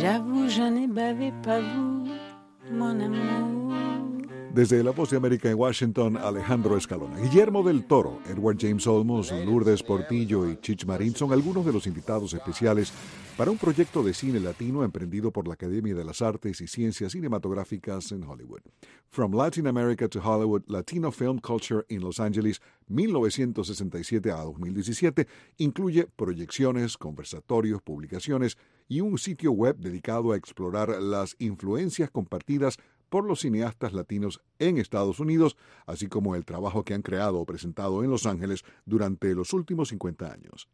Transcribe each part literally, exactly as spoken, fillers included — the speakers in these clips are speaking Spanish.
J'avoue, je n'ai bavé pas vous, mon amour. Desde La Voz de América en Washington, Alejandro Escalona. Guillermo del Toro, Edward James Olmos, Lourdes Portillo y Chich Marín son algunos de los invitados especiales para un proyecto de cine latino emprendido por la Academia de las Artes y Ciencias Cinematográficas en Hollywood. From Latin America to Hollywood, Latino Film Culture in Los Angeles, mil novecientos sesenta y siete a dos mil diecisiete, incluye proyecciones, conversatorios, publicaciones y un sitio web dedicado a explorar las influencias compartidas por los cineastas latinos en Estados Unidos, así como el trabajo que han creado o presentado en Los Ángeles durante los últimos cincuenta años.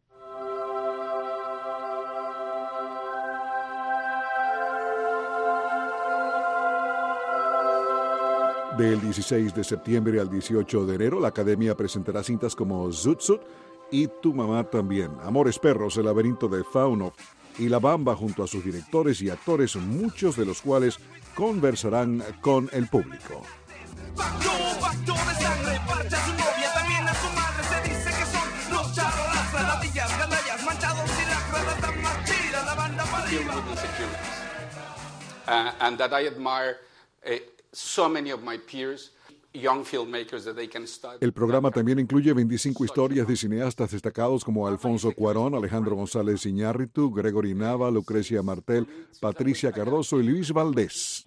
Del dieciséis de septiembre al dieciocho de enero, la Academia presentará cintas como Zoot Suit y Tu Mamá También, Amores Perros, El Laberinto de Fauno y La Bamba, junto a sus directores y actores, muchos de los cuales conversarán con el público. Uh, and that I admire uh, so many of my peers, young filmmakers that they can study. El programa también incluye veinticinco historias de cineastas destacados como Alfonso Cuarón, Alejandro González Iñárritu, Gregory Nava, Lucrecia Martel, Patricia Cardoso y Luis Valdés.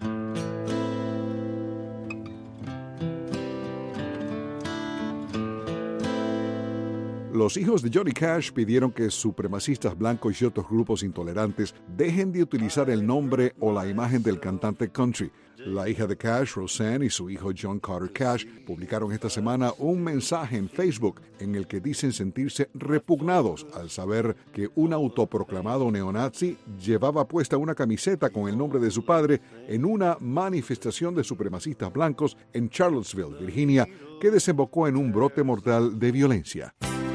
Los hijos de Johnny Cash pidieron que supremacistas blancos y otros grupos intolerantes dejen de utilizar el nombre o la imagen del cantante country. La hija de Cash, Roseanne, y su hijo John Carter Cash publicaron esta semana un mensaje en Facebook en el que dicen sentirse repugnados al saber que un autoproclamado neonazi llevaba puesta una camiseta con el nombre de su padre en una manifestación de supremacistas blancos en Charlottesville, Virginia, que desembocó en un brote mortal de violencia.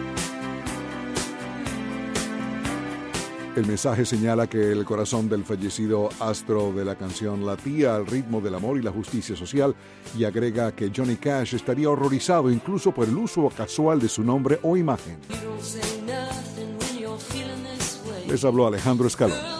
El mensaje señala que el corazón del fallecido astro de la canción latía al ritmo del amor y la justicia social y agrega que Johnny Cash estaría horrorizado incluso por el uso casual de su nombre o imagen. Les habló Alejandro Escalona.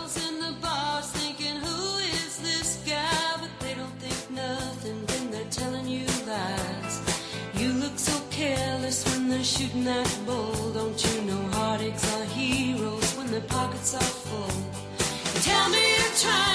Pockets are full. Tell me you're trying.